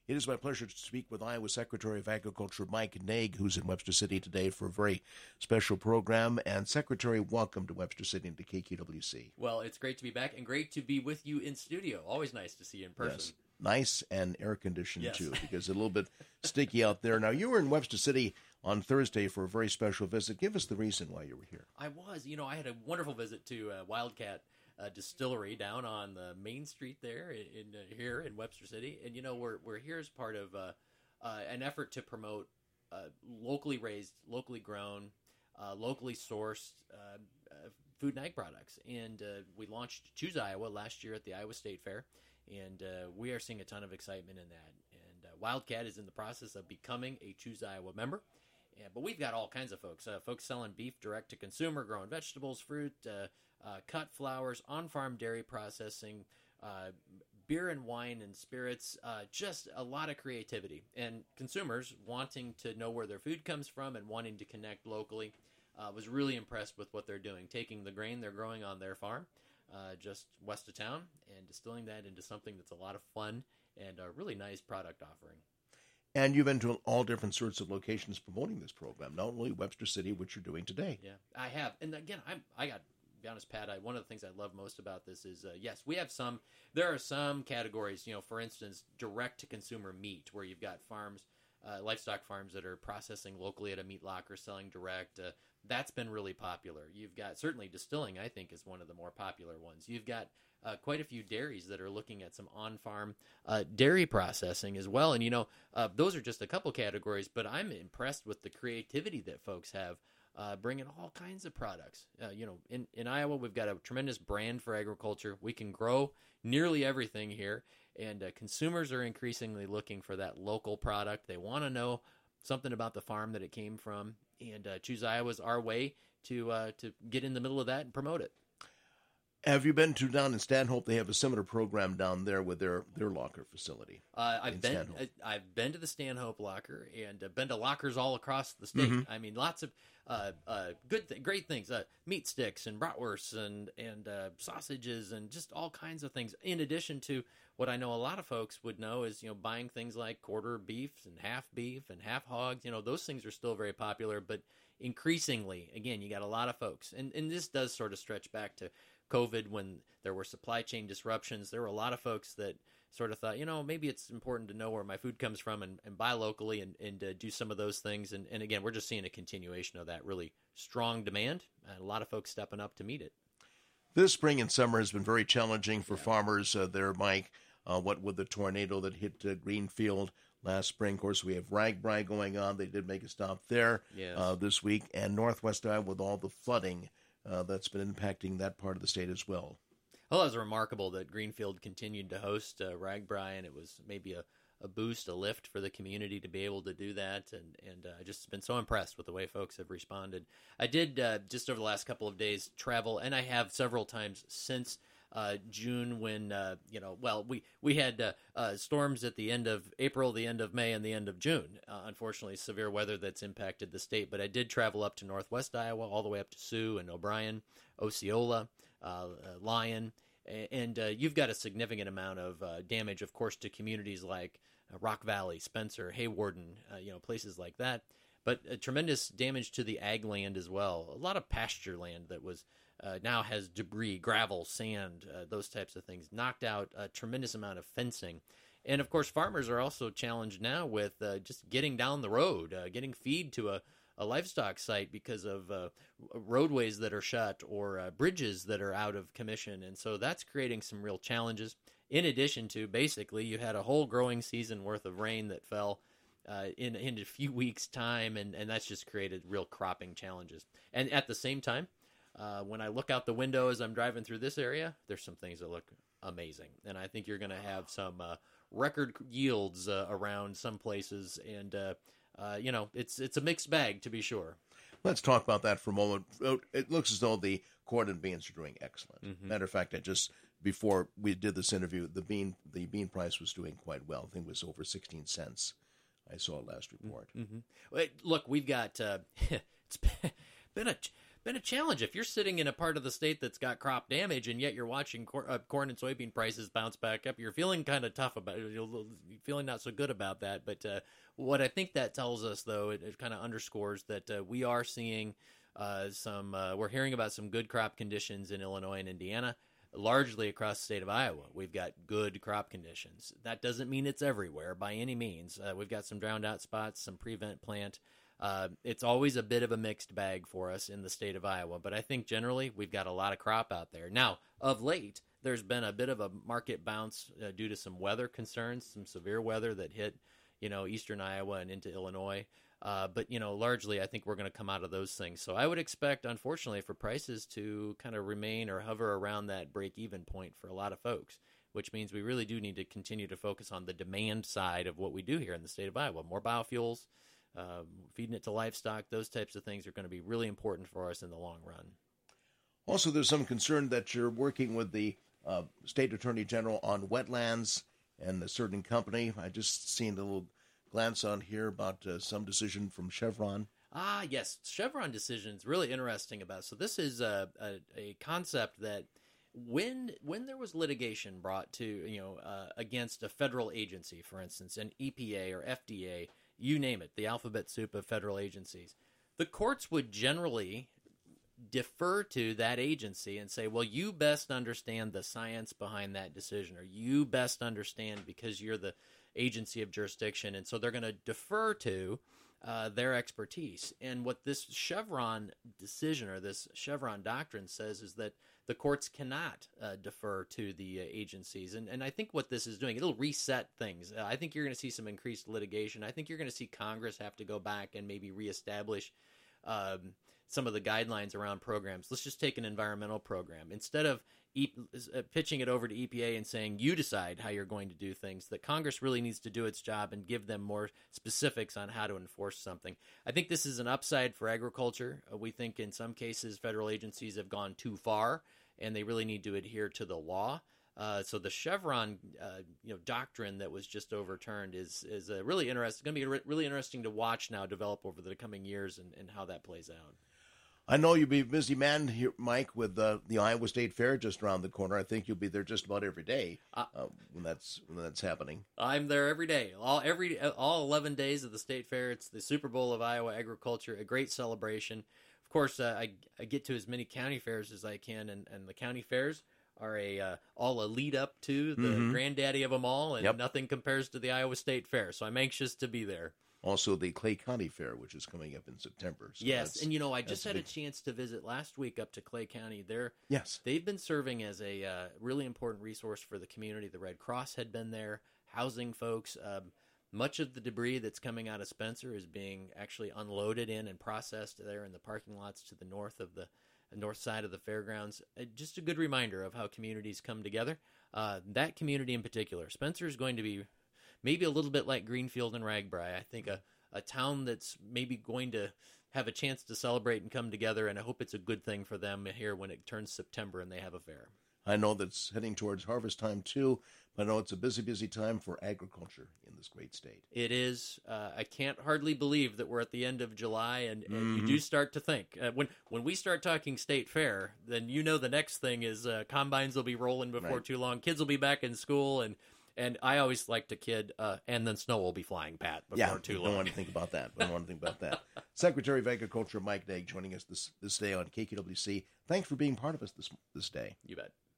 It is my pleasure to speak with Iowa Secretary of Agriculture Mike Naig, who's in Webster City today for a very special program. And Secretary, welcome to Webster City and to KQWC. Well, it's great to be back and great to be with you in studio. Always nice to see you in person. Yes. Nice and air-conditioned, yes. too, because it's a little bit sticky out there. Now, you were in Webster City on Thursday for a very special visit. Give us the reason why you were here. I was. I had a wonderful visit to Wildcat Distillery down on the Main Street there here in Webster City. And, we're here as part of an effort to promote locally raised, locally grown, locally sourced food and ag products. And we launched Choose Iowa last year at the Iowa State Fair. And we are seeing a ton of excitement in that. And Wildcat is in the process of becoming a Choose Iowa member. But we've got all kinds of folks. Folks selling beef direct to consumer, growing vegetables, fruit, cut flowers, on-farm dairy processing, beer and wine and spirits, just a lot of creativity. And consumers wanting to know where their food comes from and wanting to connect locally. Was really impressed with what they're doing, taking the grain they're growing on their farm just west of town and distilling that into something that's a lot of fun and a really nice product offering. And you've been to all different sorts of locations promoting this program, not only Webster City, which you're doing today. Yeah, I have. And again, I got to be honest, Pat, one of the things I love most about this is, yes, we have there are some categories, for instance, direct-to-consumer meat, where you've got farms, livestock farms that are processing locally at a meat locker, selling direct. That's been really popular. You've got, certainly distilling, I think, is one of the more popular ones. You've got quite a few dairies that are looking at some on-farm dairy processing as well. And, those are just a couple categories, but I'm impressed with the creativity that folks have bringing all kinds of products. In Iowa, we've got a tremendous brand for agriculture. We can grow nearly everything here, and consumers are increasingly looking for that local product. They want to know something about the farm that it came from, and Choose Iowa is our way to get in the middle of that and promote it. Have you been down in Stanhope? They have a similar program down there with their locker facility. I've been to the Stanhope locker and been to lockers all across the state. Mm-hmm. I mean, lots of great things, meat sticks and bratwursts and sausages and just all kinds of things. In addition to what I know a lot of folks would know is buying things like quarter beef and half hogs. Those things are still very popular, but increasingly, again, you got a lot of folks, and this does sort of stretch back to COVID when there were supply chain disruptions. There were a lot of folks that sort of thought, maybe it's important to know where my food comes from and buy locally and do some of those things. And again, we're just seeing a continuation of that really strong demand and a lot of folks stepping up to meet it. This spring and summer has been very challenging for farmers there, Mike. What with the tornado that hit Greenfield last spring. Of course, we have RAGBRAI going on. They did make a stop there this week. And Northwest Iowa with all the flooding that's been impacting that part of the state as well. Well, it was remarkable that Greenfield continued to host RAGBRAI, and it was maybe a boost, a lift for the community to be able to do that. And I just been so impressed with the way folks have responded. I did, just over the last couple of days, travel, and I have several times since June when, we had storms at the end of April, the end of May, and the end of June. Unfortunately, severe weather that's impacted the state. But I did travel up to Northwest Iowa, all the way up to Sioux and O'Brien, Osceola, Lyon. And you've got a significant amount of damage, of course, to communities like Rock Valley, Spencer, Haywarden, places like that. But tremendous damage to the ag land as well. A lot of pasture land that was now has debris, gravel, sand, those types of things, knocked out a tremendous amount of fencing. And, of course, farmers are also challenged now with just getting down the road, getting feed to a livestock site because of roadways that are shut or bridges that are out of commission. And so that's creating some real challenges. In addition to, basically, you had a whole growing season worth of rain that fell in a few weeks' time, and that's just created real cropping challenges. And at the same time, when I look out the window as I'm driving through this area, there's some things that look amazing. And I think you're going to have some record yields around some places. And, it's a mixed bag, to be sure. Let's talk about that for a moment. It looks as though the corn and beans are doing excellent. Mm-hmm. Matter of fact, before we did this interview, the bean price was doing quite well. I think it was over 16 cents. I saw last report. Mm-hmm. Look, we've got it's been a challenge. If you're sitting in a part of the state that's got crop damage, and yet you're watching corn and soybean prices bounce back up, you're feeling kind of tough about it. You're feeling not so good about that. But what I think that tells us, though, it kind of underscores that we are seeing we're hearing about some good crop conditions in Illinois and Indiana. Largely across the state of Iowa, we've got good crop conditions. That doesn't mean it's everywhere by any means. We've got some drowned out spots, some prevent plant. It's always a bit of a mixed bag for us in the state of Iowa, but I think generally we've got a lot of crop out there. Now, of late, there's been a bit of a market bounce due to some weather concerns, some severe weather that hit, eastern Iowa and into Illinois. But largely, I think we're going to come out of those things. So I would expect, unfortunately, for prices to kind of remain or hover around that break-even point for a lot of folks, which means we really do need to continue to focus on the demand side of what we do here in the state of Iowa. More biofuels, feeding it to livestock, those types of things are going to be really important for us in the long run. Also, there's some concern that you're working with the State Attorney General on wetlands and a certain company. I just seen a little glance on here about some decision from Chevron. Ah, yes. Chevron decision is really interesting about it. So this is a concept that when there was litigation brought to, against a federal agency, for instance, an EPA or FDA, you name it, the alphabet soup of federal agencies, the courts would generally defer to that agency and say, well, you best understand the science behind that decision, or you best understand because you're the agency of jurisdiction, and so they're going to defer to their expertise. And what this Chevron decision or this Chevron doctrine says is that the courts cannot defer to the agencies. And I think what this is doing, it'll reset things. I think you're going to see some increased litigation. I think you're going to see Congress have to go back and maybe reestablish some of the guidelines around programs. Let's just take an environmental program. Instead of pitching it over to EPA and saying, you decide how you're going to do things, that Congress really needs to do its job and give them more specifics on how to enforce something. I think this is an upside for agriculture. We think in some cases federal agencies have gone too far, and they really need to adhere to the law. So the Chevron doctrine that was just overturned is really interesting. It's going to be really interesting to watch now develop over the coming years and how that plays out. I know you'll be a busy man here, Mike, with the Iowa State Fair just around the corner. I think you'll be there just about every day when that's happening. I'm there every day, all 11 days of the State Fair. It's the Super Bowl of Iowa agriculture, a great celebration. Of course, I get to as many county fairs as I can, and the county fairs are all a lead up to the granddaddy of them all, and nothing compares to the Iowa State Fair. So I'm anxious to be there. Also, the Clay County Fair, which is coming up in September. So yes, and I just had a chance to visit last week up to Clay County. They've been serving as a really important resource for the community. The Red Cross had been there, housing folks. Much of the debris that's coming out of Spencer is being actually unloaded in and processed there in the parking lots to the north of the north side of the fairgrounds. Just a good reminder of how communities come together. That community in particular, Spencer is going to be maybe a little bit like Greenfield and Ragbri. I think a town that's maybe going to have a chance to celebrate and come together, and I hope it's a good thing for them here when it turns September and they have a fair. I know that's heading towards harvest time too, but I know it's a busy, busy time for agriculture in this great state. It is. I can't hardly believe that we're at the end of July, and you do start to think. When we start talking state fair, then the next thing is combines will be rolling before too long. Kids will be back in school, and I always like to kid, and then snow will be flying, Pat, before too long. Don't want to think about that. Secretary of Agriculture Mike Naig joining us this day on KQWC. Thanks for being part of us this day. You bet.